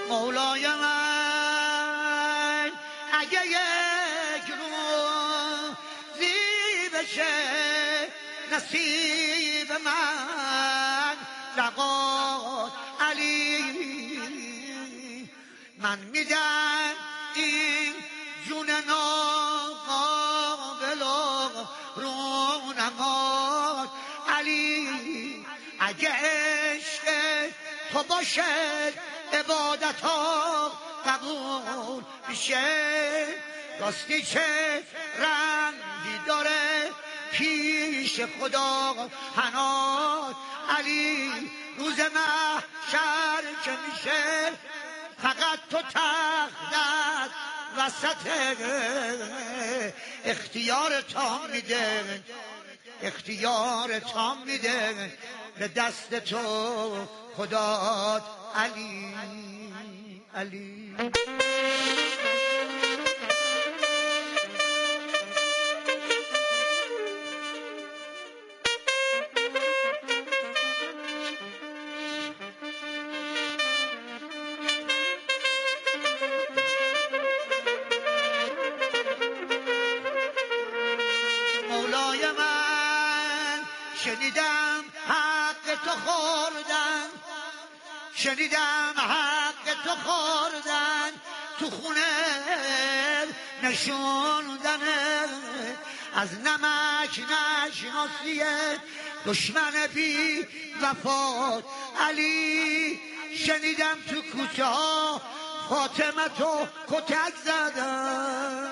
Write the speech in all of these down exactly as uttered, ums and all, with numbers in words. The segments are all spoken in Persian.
مولای من اگه یک روزی بشه نصیب من لقا علی من میدم این جون ناقابل رونما علی اگه عشق تو باشه عبادت ها قبول میشه راستی چه رنگی داره پیش خدا حنات علی روز محشر که میشه فقط تو تخت وسط اختیار تام میده اختیار تام میده به دست تو خدا علی علی مولای من شنیدم حق تو خوردن شنیدم حق تو خوردن تو خونه نشوندن از نمک نشناسیه دشمن بی وفات علی شنیدم تو کوچه ها فاطمه تو کتک زدن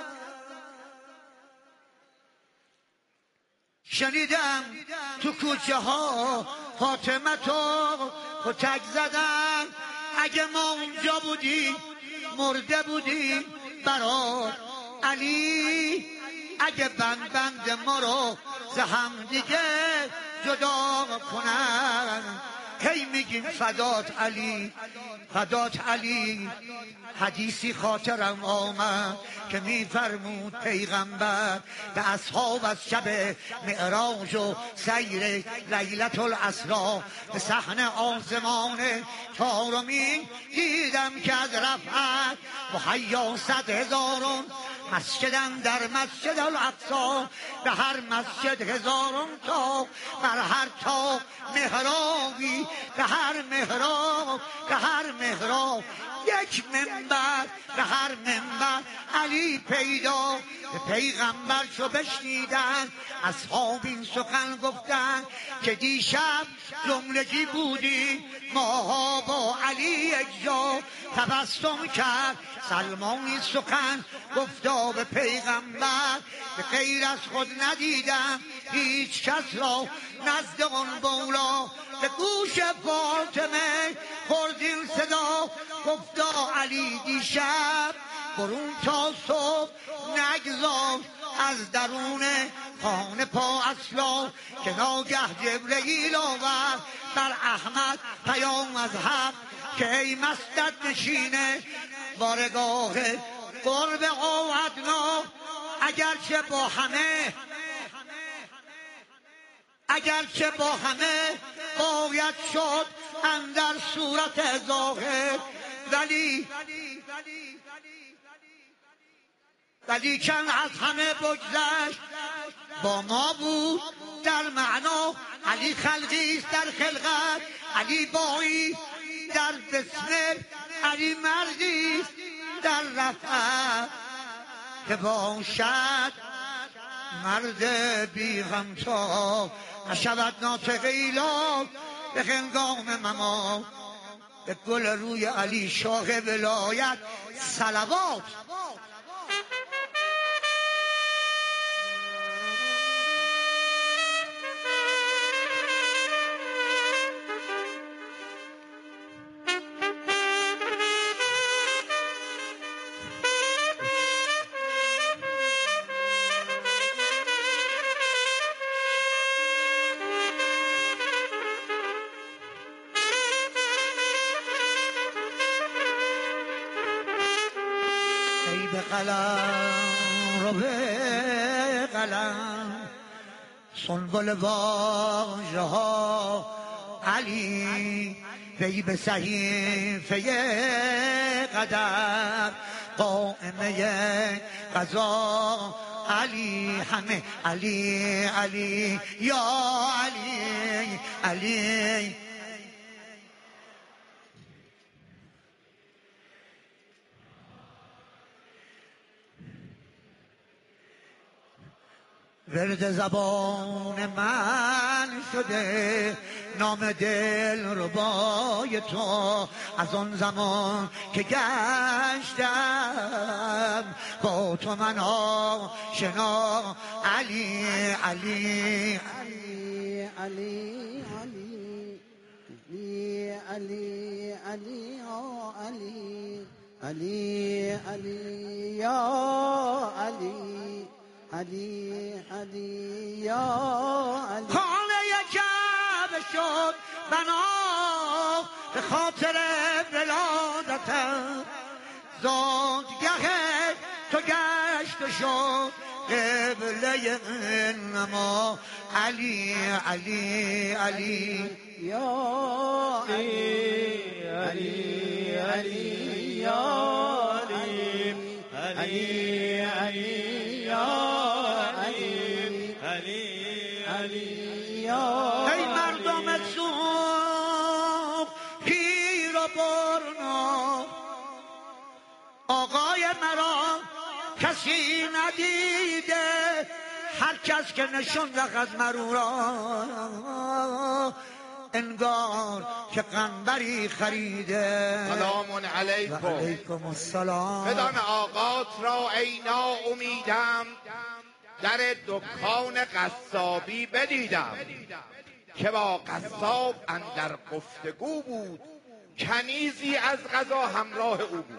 شنیدم تو کوچه ها فاطمه تو کتک زدن اگه ما اونجا بودیم مرده بودیم برات علی اگه بند بند ما رو ز هم دیگه جدا کنن هی میگیم فدات علی فدات علی حدیثی خاطرم آمد که میفرمود پیغمبر به اصحاب از شب معراج و سیر لیلة الاسری به صحن آسمان چهارمین دیدم که از رفعت مهیا صد هزارون مسجدن در مسجد الاقصی به هر مسجد هزارون تا بر هر تا محرابی به هر محراب به هر محراب یک منبر به هر منبر علی پیدا به پیغمبر شو بشنیدن اصحاب این سخن گفتن که دیشب جملگی بودی ماها با علی یک جا تبسم کرد سلمانی سخن گفتا به پیغمبر به غیر از خود ندیدم هیچ کس را نزد آن مولا به گوش فاطمه خوردین صدا گفتا علی دیشب برون تا صبح نگذاشت از درون خانه پا اصلا که ناگه جبرئیل آورد بر احمد پیام از حق که ای مسجد نشینه بارگاه قرب آودنا اگرچه با همه اگرچه با همه باید شد اندر صورت ظاهر ولی ولی کن از همه بگذشت با ما بود در معنا علی خلقی است در خلقت علی بایی در بسمل علی مردی است در رفعت که باشد مرد بی غمتا نشود ناطق ایلات به هنگام ممات به گل روی علی شاه ولایت صلوات به قلم رو به قلم سنبل واژه ها علی وی به صحیفه قدر قائمه قضا علی همه علی علی یا علی علی ورد زبان من شده نام دل ربای تو از آن زمان که گشتم با تو من آشنا علی علی علی علی علی علی علی یا علی علی علی یا علی علی علی یا علی خانه کعبه شد بنا به خاطر ولادتم زادگه تو گشت و شد قبله نما علی علی علی یا علی علی علی یا علی علی علی ای مردم سوق پیر و برنا آقای مرا کسی ندیده هر کس که نشون رخت مرو را انگار که قنبری خریده. سلام علیکم. علیکم السلام. بدان آقات را ای ناامیدم در دکان قصابی بدیدم که با قصاب اندر گفتگو بود، کنیزی از قضا همراه او بود.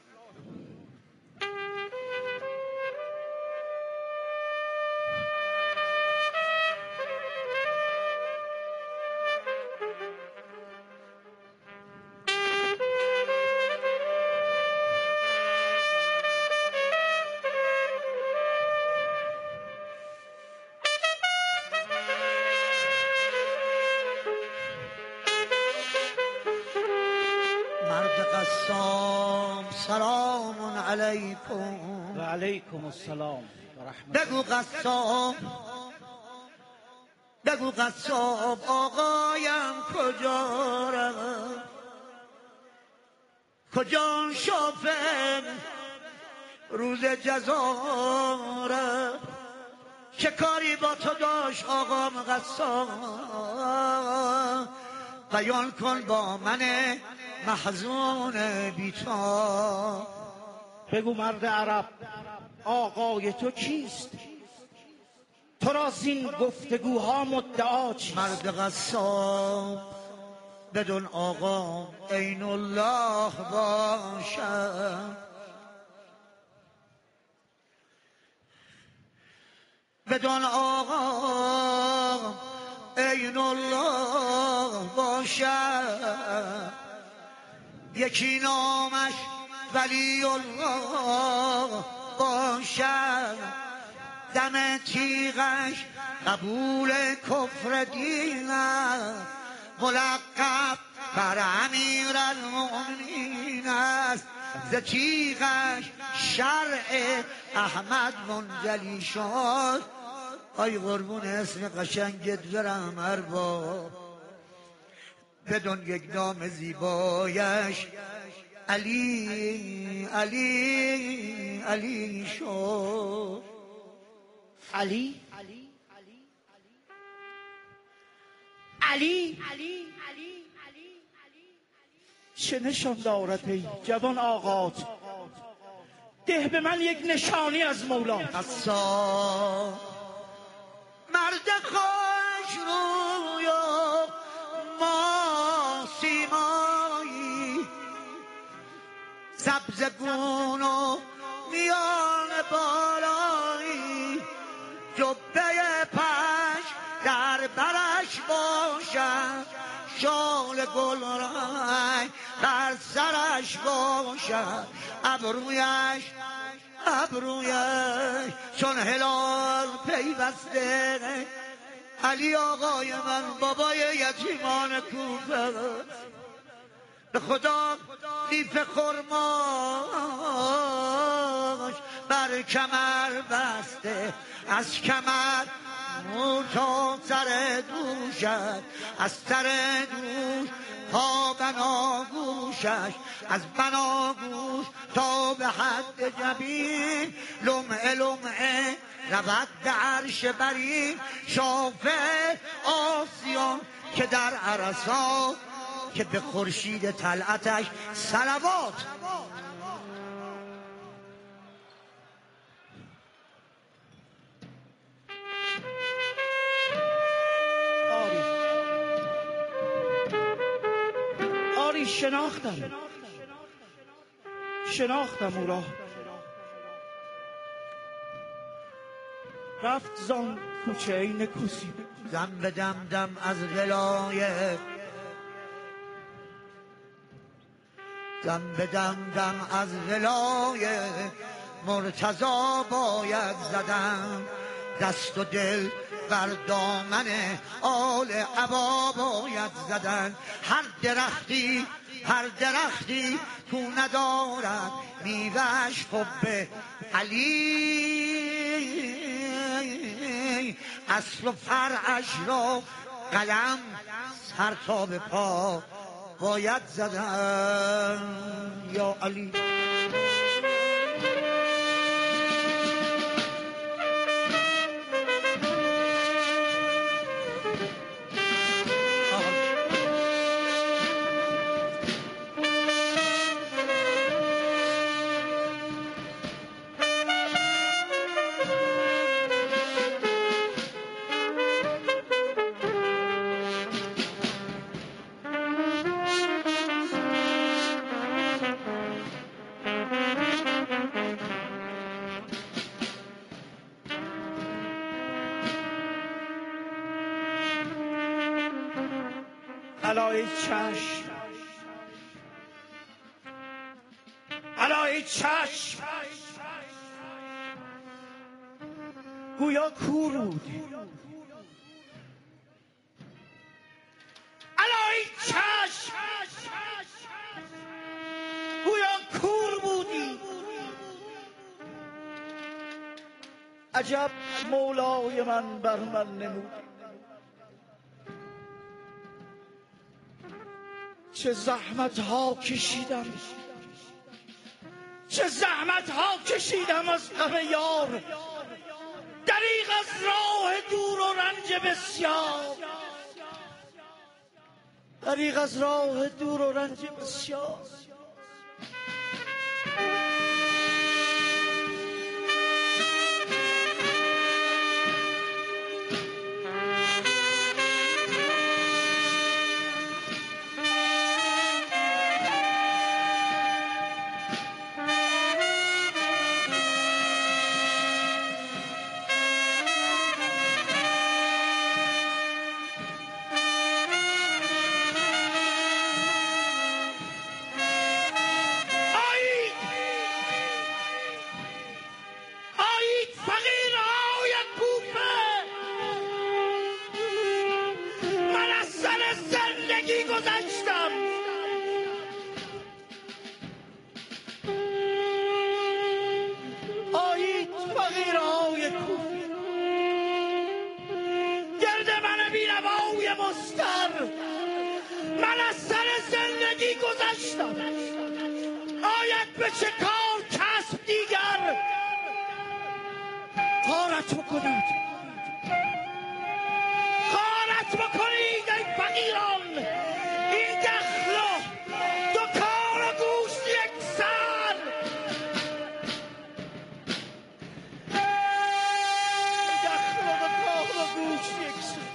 سلام علیکم. و علیکم السلام و رحمت. بگو قصاب بگو قصاب آقایم کجا رفت، کجا شافم روز جزا رفت، چه کاری با تو داشت آقام قصاب، بیان کن با من محزون بیتا. بگو مرد عرب آقای تو کیست؟ تو را زین گفتگوها مدعا چیست؟ مرد قصاب بدون آقا عین الله باشد، بدون آقا عین الله باشد، یکی نامش ولی الله باشد، دم تیغش قبول کفر دین است، ملقب بر امیر المؤمنین است، ز تیغش شرع احمد منجلی شد. آی قربون اسم قشنگت برم ارباب، بدون یک نام زیبایش علی علی علی شد. علی علی چه نشان دارد ای جوان آقات؟ ده به من یک نشانی از مولا. قصاب مرد خوش روی و ما سیمایی، سبز گون و میان بالایی، جبه پش در برش باشد، شال گل رنگ در سرش باشد، ابرویش ابرویش چون هلال پیوسته. علی آقای من بابای یتیمان کوفه، به خدا لیف خرماش بر کمر بسته، از کمر مو تا سر دوشش، از سر دوش تا بناگوشش، از بناگوش تا به حد جبین، لمعه لمعه رود به عرش برین، شافه آسیان که در عرصات، که به خورشید طلعتش صلوات. آری آری شناختم شناختم او را، رفت زان کوچه این کوسی، دم به دم دم از ولایه، دم به دم دم از ولایه، مرتضا باید زدن، دست و دل بر دامن آل عبا باید زدن. هر درختی هر درختی تو ندارد میوهش حب علی، اصل و فرعش را قلم سر تا به پا باید زدن. یا علی علای چشم علای چشم گویا کور بودی، علای چشم گویا کور بودی. عجب مولای من بر من نمودی، چه زحمت ها کشیدم چه زحمت ها کشیدم از غم یار، دریغ از راه دور و رنج بسیار، دریغ از راه دور و رنج بسیار. من از سر زندگی گذشتم، آید به چه کار کسب دیگر کارت بکند، کارت بکنید ای فقیران. این دخل و دکان و گوشت یک سر، دخل و دکان و گوشت یک سر.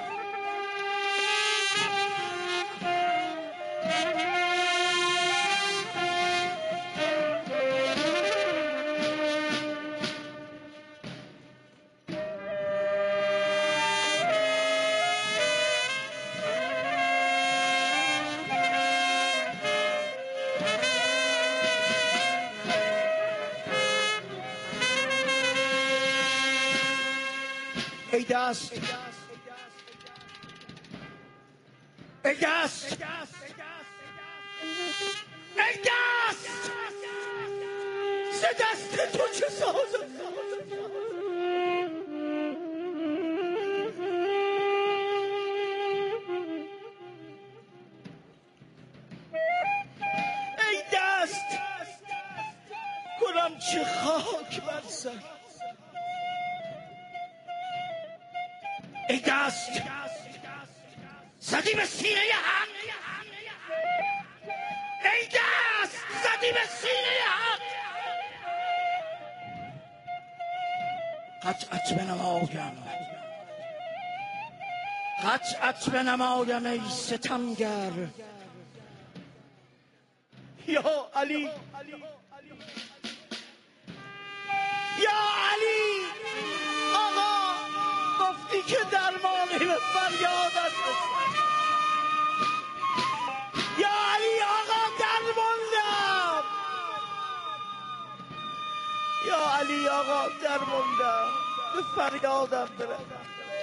ای دست ای دست دست تو چه سازم. ای دست کنم چه خاک بر سر. ای دست زدی به سینه حق. ای دست زدی به سینه حق. قطعت بنمایم قطعت بنمایم ای ستمگر. یا علی یا علی آقا گفتی که درمانی به فریادت رسد. یا علی آقا درماندم. یا علی آقا درماندم به فریادم برسد.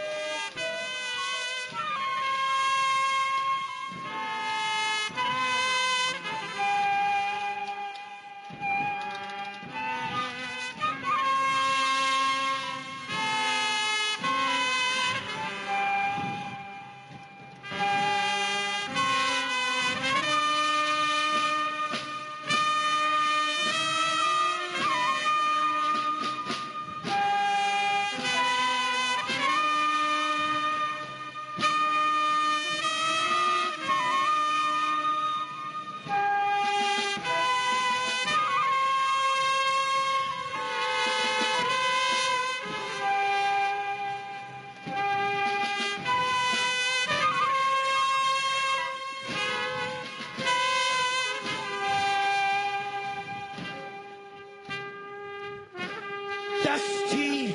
دستی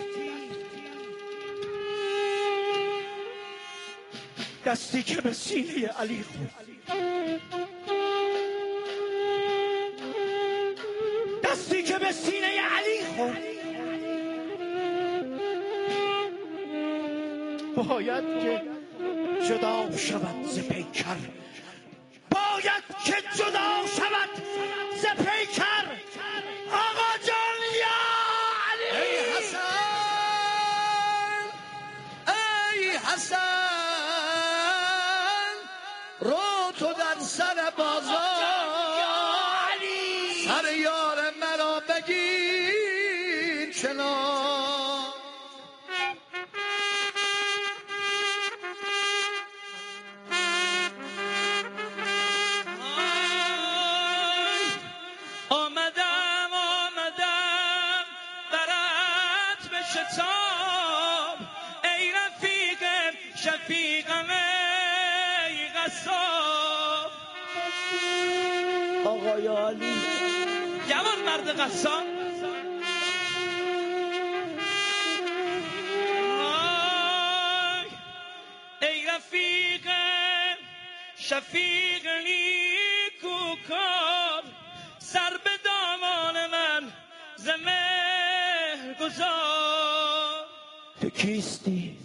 دستی که به سینه علی خورد. دستی که به سینه علی خورد. باید که جدا شود ز پیکر. باید که جدا شود ز پیکر. آقا جان یا علی. ای حسن ای حسن رو تو در سر بازار. علی سر یار مرا بگیر چنان. آمدم آمدم برات به شتاب. ای رفیقم شفیقم ای قصاب. آقا یا علی جوان مرد قصاب. آی ای رفیقم شفیق نیکوکار. سر به دامان من ز مهر گذار. تو کیستی؟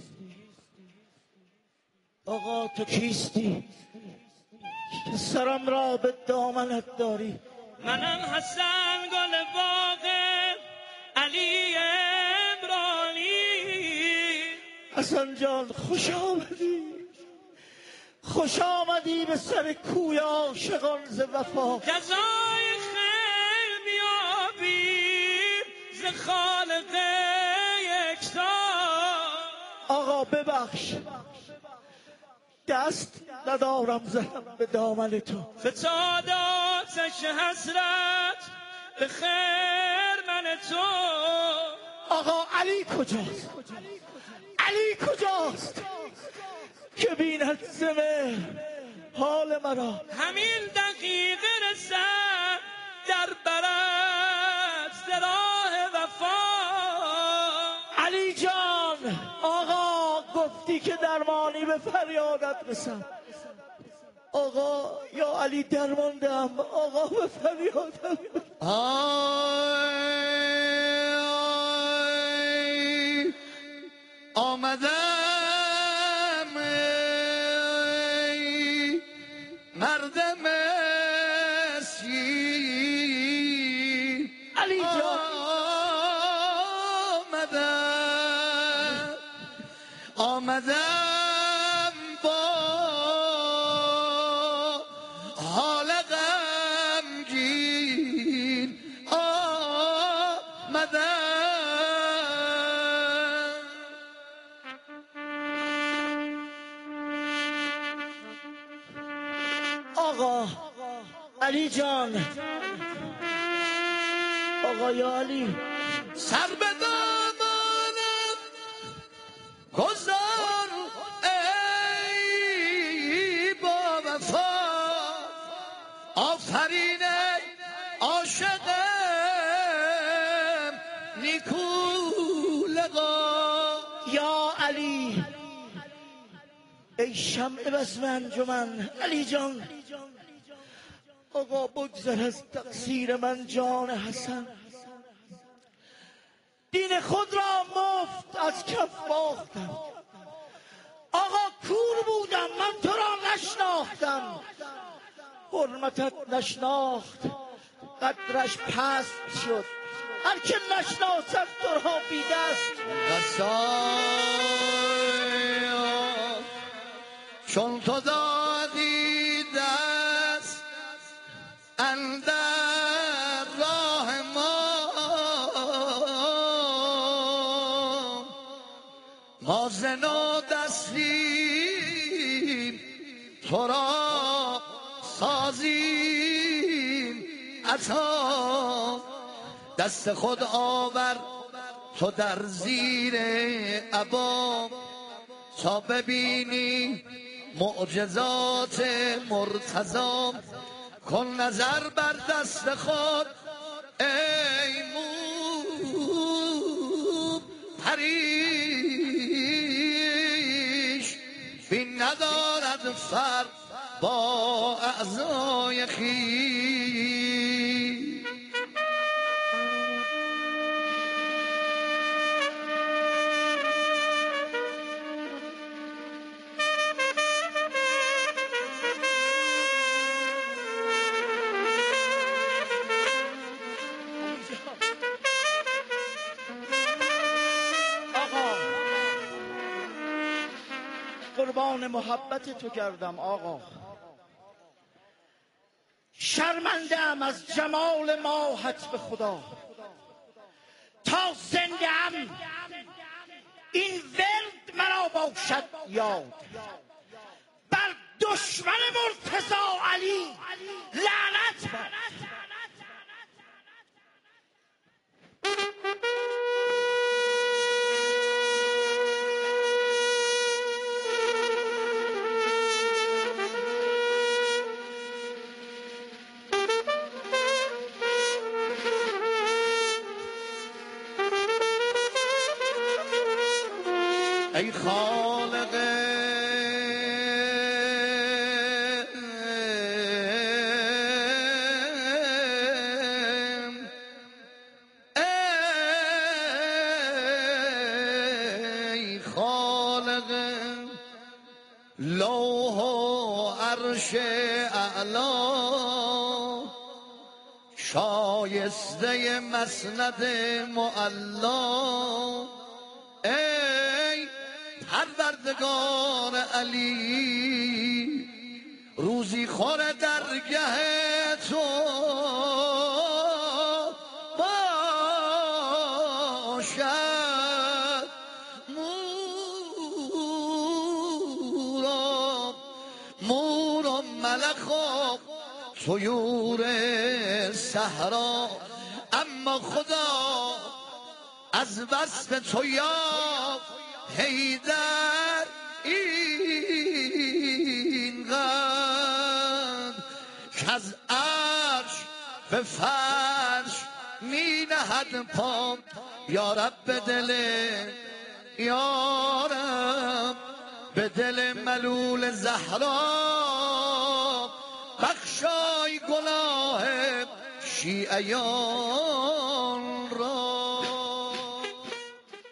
آقا تو کیستی که سرم را به دامنت داری؟ منم حسن گل باغ علی عمرانی. حسن جان خوش آمدی، خوش آمدی به سر کوی عاشقان ز وفا. جزای خیر بیابیم ز خالق یکتا. آقا ببخش دست ندارم زدم به دامن تو. فتاد آتش حسرت به خیر من تو. آقا علی کجاست؟ علی کجاست که بیند ز مهر حال مرا؟ همین دقیقه رسد در برت ز راه وفا. علی جان آقا گفتی که درمانی به فریادت رسم. آقا یا علی درماندم، آقا به فریادم. آی آی آمدم ای مرد مسیح. علی جان آمدم با حال غمگین آمدم. آقا علی جان، آقا یا علی، سر به دامانم گذار ای با وفا، آفرین عاشقم نیکو لقا. یا علی ای شمع بزم انجمن، علی جان، آقا بگذر از تقصیر من جان حسن، دین خود را مفت از کف باختم. آقا کور بودم من تو را نشناختم، حرمتت نشناخت قدرش پست شد، هر که نشناسد تو را بی دست. قصایا چون تو دادی دست اندر راه ما، ما زنا دستیم تو را سازیم عطا، دست خود آور تو در زیر عبا، تا ببینی معجزات مرتضی. کن نظر بر دست خود ای موب پریش، بین ندارد فرق با اعضای خویش. قربان محبت تو کردم آقا، شرمنده ام از جمال ماهت به خدا، تا زنده ام این ورد مرا باشد یاد، بر دشمن مرتضی علی لعنت باد. ای خالق ای خالق لوح و عرش اعلا، شایسته مسند معلا، ای پروردگار علی روزی خور درگه تو باشد مورا مور و ملخ و طیور صحرا، اما خدا از وصف تو یا حیدر اینقدر که از عرش به فرش می نهد پا. یارب به دل یارب به دل ملول زهرا، بخشای گناه شیعیان.